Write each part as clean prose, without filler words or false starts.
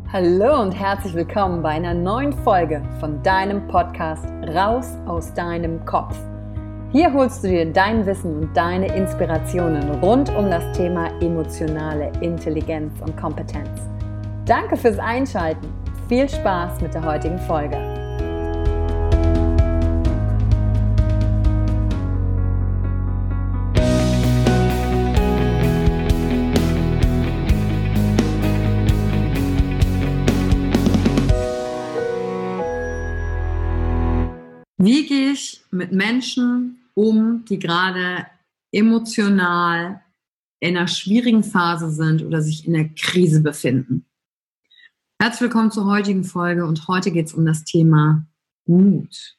Hallo und herzlich willkommen bei einer neuen Folge von deinem Podcast Raus aus deinem Kopf. Hier holst du dir dein Wissen und deine Inspirationen rund um das Thema emotionale Intelligenz und Kompetenz. Danke fürs Einschalten. Viel Spaß mit der heutigen Folge. Wie gehe ich mit Menschen um, die gerade emotional in einer schwierigen Phase sind oder sich in der Krise befinden? Herzlich willkommen zur heutigen Folge und heute geht es um das Thema Mut.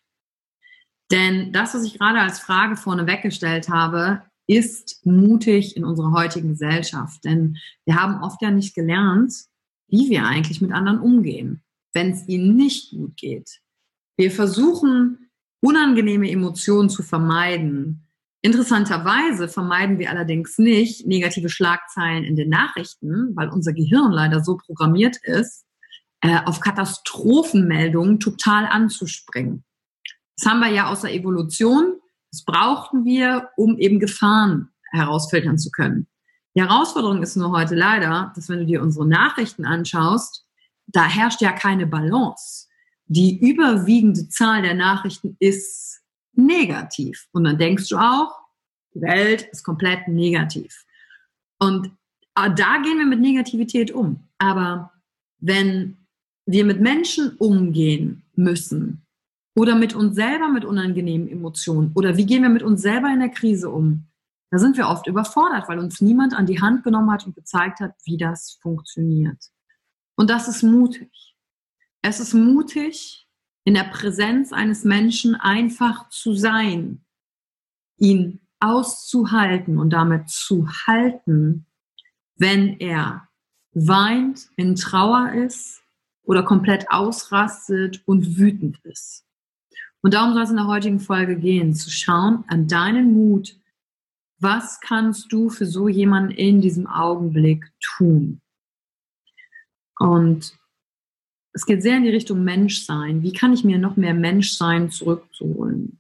Denn das, was ich gerade als Frage vorne weggestellt habe, ist mutig in unserer heutigen Gesellschaft. Denn wir haben oft ja nicht gelernt, wie wir eigentlich mit anderen umgehen, wenn es ihnen nicht gut geht. Wir versuchen, unangenehme Emotionen zu vermeiden. Interessanterweise vermeiden wir allerdings nicht negative Schlagzeilen in den Nachrichten, weil unser Gehirn leider so programmiert ist, auf Katastrophenmeldungen total anzuspringen. Das haben wir ja aus der Evolution. Das brauchten wir, um eben Gefahren herausfiltern zu können. Die Herausforderung ist nur heute leider, dass wenn du dir unsere Nachrichten anschaust, da herrscht ja keine Balance. Die überwiegende Zahl der Nachrichten ist negativ. Und dann denkst du auch, die Welt ist komplett negativ. Und da gehen wir mit Negativität um. Aber wenn wir mit Menschen umgehen müssen oder mit uns selber mit unangenehmen Emotionen oder wie gehen wir mit uns selber in der Krise um, da sind wir oft überfordert, weil uns niemand an die Hand genommen hat und gezeigt hat, wie das funktioniert. Und das ist mutig. Es ist mutig, in der Präsenz eines Menschen einfach zu sein, ihn auszuhalten und damit zu halten, wenn er weint, in Trauer ist oder komplett ausrastet und wütend ist. Und darum soll es in der heutigen Folge gehen, zu schauen an deinen Mut, was kannst du für so jemanden in diesem Augenblick tun? Und es geht sehr in die Richtung Menschsein. Wie kann ich mir noch mehr Menschsein zurückholen?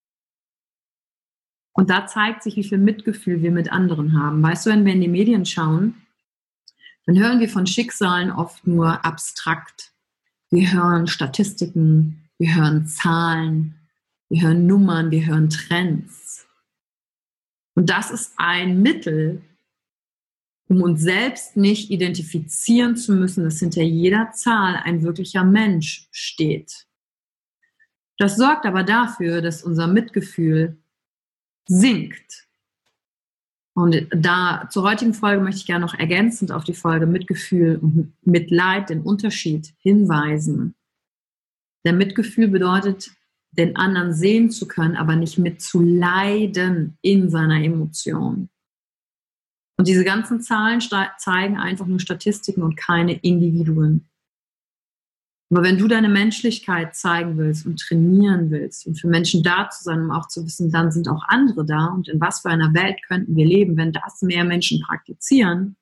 Und da zeigt sich, wie viel Mitgefühl wir mit anderen haben. Weißt du, wenn wir in die Medien schauen, dann hören wir von Schicksalen oft nur abstrakt. Wir hören Statistiken, wir hören Zahlen, wir hören Nummern, wir hören Trends. Und das ist ein Mittel, um uns selbst nicht identifizieren zu müssen, dass hinter jeder Zahl ein wirklicher Mensch steht. Das sorgt aber dafür, dass unser Mitgefühl sinkt. Und da zur heutigen Folge möchte ich gerne noch ergänzend auf die Folge Mitgefühl und Mitleid, den Unterschied hinweisen. Denn Mitgefühl bedeutet, den anderen sehen zu können, aber nicht mitzuleiden in seiner Emotion. Und diese ganzen Zahlen zeigen einfach nur Statistiken und keine Individuen. Aber wenn du deine Menschlichkeit zeigen willst und trainieren willst und für Menschen da zu sein, um auch zu wissen, dann sind auch andere da und in was für einer Welt könnten wir leben, wenn das mehr Menschen praktizieren,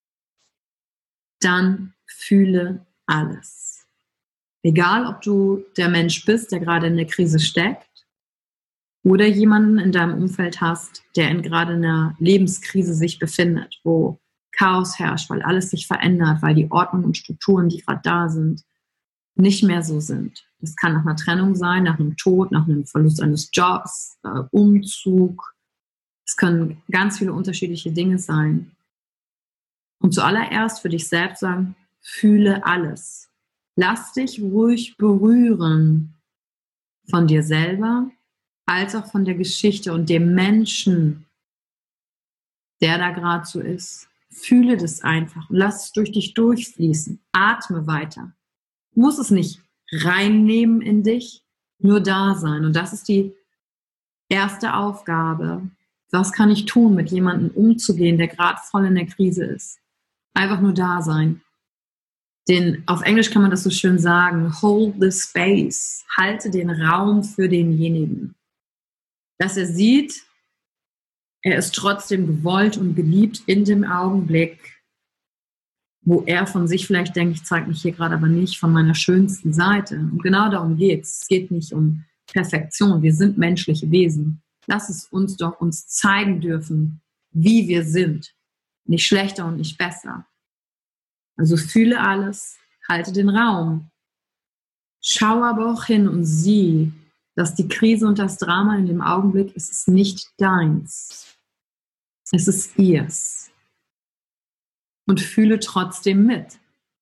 dann fühle alles. Egal, ob du der Mensch bist, der gerade in der Krise steckt, oder jemanden in deinem Umfeld hast, der gerade in einer Lebenskrise sich befindet, wo Chaos herrscht, weil alles sich verändert, weil die Ordnung und Strukturen, die gerade da sind, nicht mehr so sind. Das kann nach einer Trennung sein, nach einem Tod, nach einem Verlust eines Jobs, Umzug. Es können ganz viele unterschiedliche Dinge sein. Und zuallererst für dich selbst sagen, fühle alles. Lass dich ruhig berühren von dir selber, als auch von der Geschichte und dem Menschen, der da gerade so ist. Fühle das einfach und lass es durch dich durchfließen. Atme weiter. Du musst es nicht reinnehmen in dich, nur da sein. Und das ist die erste Aufgabe. Was kann ich tun, mit jemandem umzugehen, der gerade voll in der Krise ist? Einfach nur da sein. Auf Englisch kann man das so schön sagen, hold the space. Halte den Raum für denjenigen. Dass er sieht, er ist trotzdem gewollt und geliebt in dem Augenblick, wo er von sich vielleicht denkt, ich zeige mich hier gerade aber nicht von meiner schönsten Seite. Und genau darum geht's. Es geht nicht um Perfektion. Wir sind menschliche Wesen. Lass es uns doch uns zeigen dürfen, wie wir sind. Nicht schlechter und nicht besser. Also fühle alles, halte den Raum. Schau aber auch hin und sieh, dass die Krise und das Drama in dem Augenblick, es ist nicht deins. Es ist ihrs. Und fühle trotzdem mit.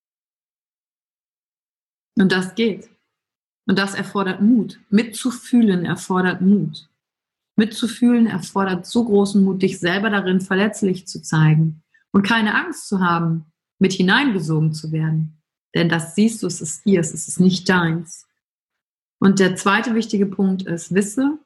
Und das geht. Und das erfordert Mut. Mitzufühlen erfordert Mut. Mitzufühlen erfordert so großen Mut, dich selber darin verletzlich zu zeigen und keine Angst zu haben, mit hineingesogen zu werden. Denn das siehst du, es ist ihrs, es ist nicht deins. Und der zweite wichtige Punkt ist, wisse,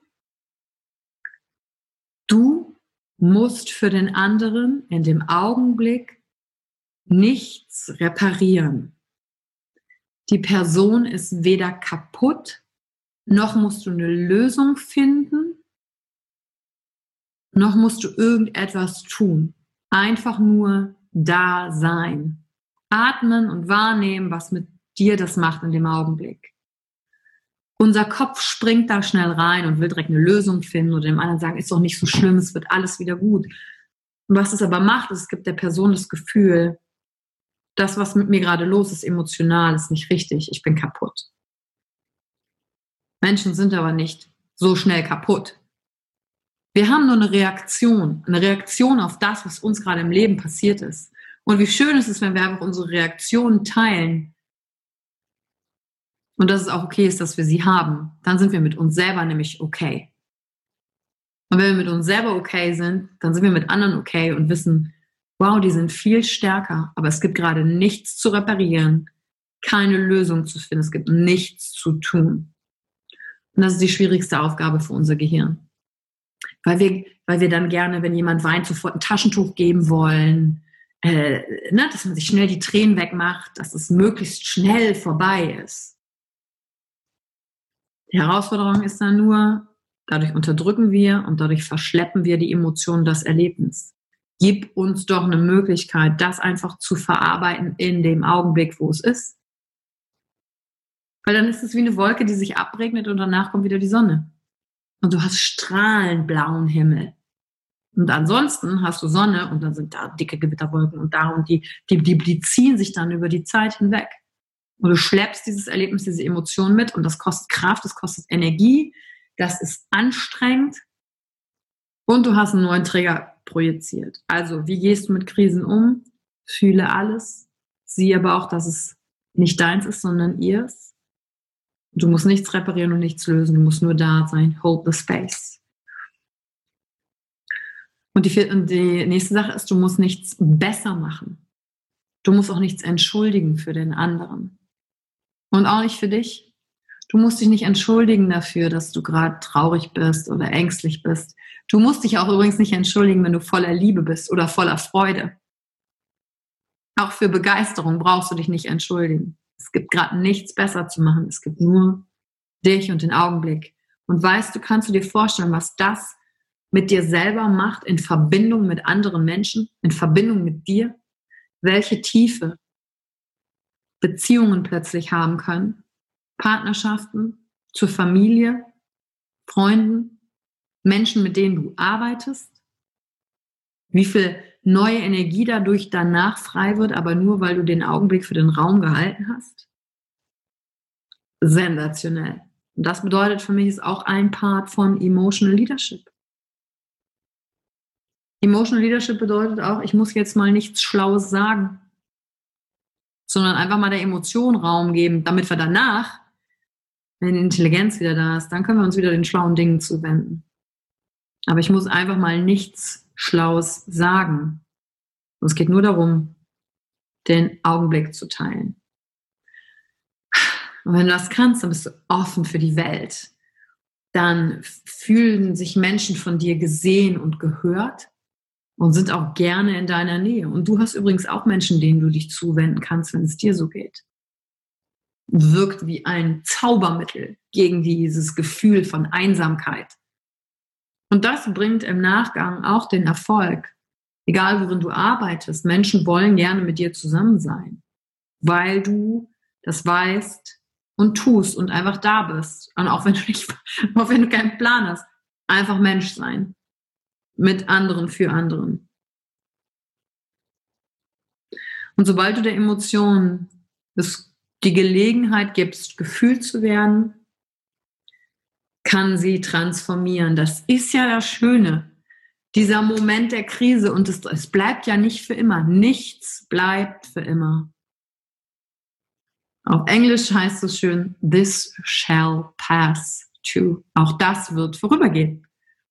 du musst für den anderen in dem Augenblick nichts reparieren. Die Person ist weder kaputt, noch musst du eine Lösung finden, noch musst du irgendetwas tun. Einfach nur da sein. Atmen und wahrnehmen, was mit dir das macht in dem Augenblick. Unser Kopf springt da schnell rein und will direkt eine Lösung finden oder dem anderen sagen, ist doch nicht so schlimm, es wird alles wieder gut. Und was es aber macht, ist, es gibt der Person das Gefühl, das, was mit mir gerade los ist, emotional, ist nicht richtig, ich bin kaputt. Menschen sind aber nicht so schnell kaputt. Wir haben nur eine Reaktion auf das, was uns gerade im Leben passiert ist. Und wie schön ist es, wenn wir einfach unsere Reaktionen teilen und dass es auch okay ist, dass wir sie haben. Dann sind wir mit uns selber nämlich okay. Und wenn wir mit uns selber okay sind, dann sind wir mit anderen okay und wissen, wow, die sind viel stärker, aber es gibt gerade nichts zu reparieren, keine Lösung zu finden, es gibt nichts zu tun. Und das ist die schwierigste Aufgabe für unser Gehirn. Weil wir dann gerne, wenn jemand weint, sofort ein Taschentuch geben wollen, dass man sich schnell die Tränen wegmacht, dass es möglichst schnell vorbei ist. Die Herausforderung ist dann nur, dadurch unterdrücken wir und dadurch verschleppen wir die Emotionen, das Erlebnis. Gib uns doch eine Möglichkeit, das einfach zu verarbeiten in dem Augenblick, wo es ist. Weil dann ist es wie eine Wolke, die sich abregnet und danach kommt wieder die Sonne. Und du hast strahlend blauen Himmel. Und ansonsten hast du Sonne und dann sind da dicke Gewitterwolken und da und die ziehen sich dann über die Zeit hinweg. Und du schleppst dieses Erlebnis, diese Emotion mit und das kostet Kraft, das kostet Energie, das ist anstrengend und du hast einen neuen Trigger projiziert. Also, wie gehst du mit Krisen um? Fühle alles, sieh aber auch, dass es nicht deins ist, sondern ihrs. Du musst nichts reparieren und nichts lösen, du musst nur da sein, hold the space. Und die nächste Sache ist, du musst nichts besser machen. Du musst auch nichts entschuldigen für den anderen. Und auch nicht für dich. Du musst dich nicht entschuldigen dafür, dass du gerade traurig bist oder ängstlich bist. Du musst dich auch übrigens nicht entschuldigen, wenn du voller Liebe bist oder voller Freude. Auch für Begeisterung brauchst du dich nicht entschuldigen. Es gibt gerade nichts besser zu machen. Es gibt nur dich und den Augenblick. Und weißt du, kannst du dir vorstellen, was das mit dir selber macht in Verbindung mit anderen Menschen, in Verbindung mit dir? Welche Tiefe Beziehungen plötzlich haben können? Partnerschaften, zur Familie, Freunden, Menschen, mit denen du arbeitest? Wie viel neue Energie dadurch danach frei wird, aber nur, weil du den Augenblick für den Raum gehalten hast? Sensationell. Und das bedeutet für mich, ist auch ein Part von Emotional Leadership. Emotional Leadership bedeutet auch, ich muss jetzt mal nichts Schlaues sagen, sondern einfach mal der Emotion Raum geben, damit wir danach, wenn die Intelligenz wieder da ist, dann können wir uns wieder den schlauen Dingen zuwenden. Aber ich muss einfach mal nichts Schlaues sagen. Und es geht nur darum, den Augenblick zu teilen. Und wenn du das kannst, dann bist du offen für die Welt. Dann fühlen sich Menschen von dir gesehen und gehört und sind auch gerne in deiner Nähe. Und du hast übrigens auch Menschen, denen du dich zuwenden kannst, wenn es dir so geht. Wirkt wie ein Zaubermittel gegen dieses Gefühl von Einsamkeit. Und das bringt im Nachgang auch den Erfolg. Egal, worin du arbeitest, Menschen wollen gerne mit dir zusammen sein, weil du das weißt und tust und einfach da bist. Und auch wenn du keinen Plan hast, einfach Mensch sein. Mit anderen, für anderen. Und sobald du der Emotion die Gelegenheit gibst, gefühlt zu werden, kann sie transformieren. Das ist ja das Schöne. Dieser Moment der Krise, und es bleibt ja nicht für immer. Nichts bleibt für immer. Auf Englisch heißt es schön, this shall pass too. Auch das wird vorübergehen.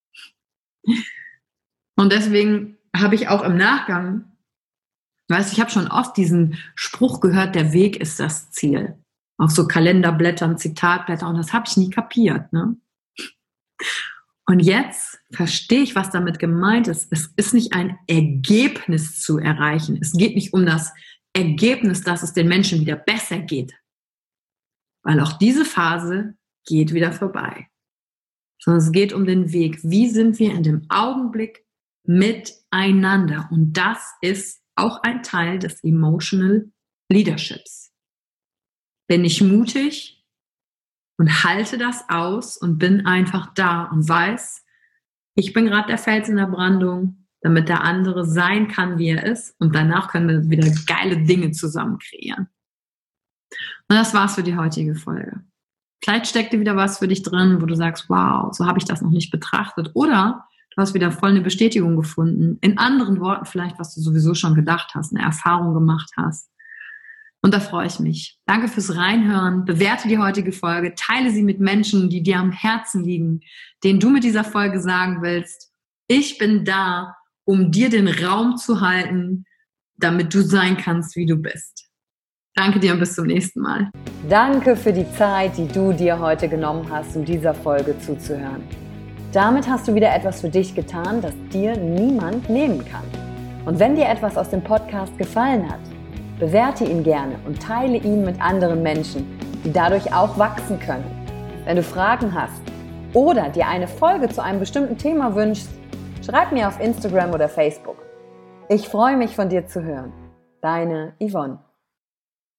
Und deswegen habe ich auch im Nachgang, ich habe schon oft diesen Spruch gehört, der Weg ist das Ziel. Auf so Kalenderblättern, Zitatblättern, und das habe ich nie kapiert, ne? Und jetzt verstehe ich, was damit gemeint ist. Es ist nicht ein Ergebnis zu erreichen. Es geht nicht um das Ergebnis, dass es den Menschen wieder besser geht. Weil auch diese Phase geht wieder vorbei. Sondern es geht um den Weg. Wie sind wir in dem Augenblick miteinander? Und das ist auch ein Teil des Emotional Leaderships. Bin ich mutig und halte das aus und bin einfach da und weiß, ich bin gerade der Fels in der Brandung, damit der andere sein kann, wie er ist. Und danach können wir wieder geile Dinge zusammen kreieren. Und das war's für die heutige Folge. Vielleicht steckt dir wieder was für dich drin, wo du sagst, wow, so habe ich das noch nicht betrachtet. Oder du hast wieder voll eine Bestätigung gefunden. In anderen Worten vielleicht, was du sowieso schon gedacht hast, eine Erfahrung gemacht hast. Und da freue ich mich. Danke fürs Reinhören. Bewerte die heutige Folge. Teile sie mit Menschen, die dir am Herzen liegen, denen du mit dieser Folge sagen willst, ich bin da, um dir den Raum zu halten, damit du sein kannst, wie du bist. Danke dir und bis zum nächsten Mal. Danke für die Zeit, die du dir heute genommen hast, um dieser Folge zuzuhören. Damit hast du wieder etwas für dich getan, das dir niemand nehmen kann. Und wenn dir etwas aus dem Podcast gefallen hat, bewerte ihn gerne und teile ihn mit anderen Menschen, die dadurch auch wachsen können. Wenn du Fragen hast oder dir eine Folge zu einem bestimmten Thema wünschst, schreib mir auf Instagram oder Facebook. Ich freue mich, von dir zu hören. Deine Yvonne.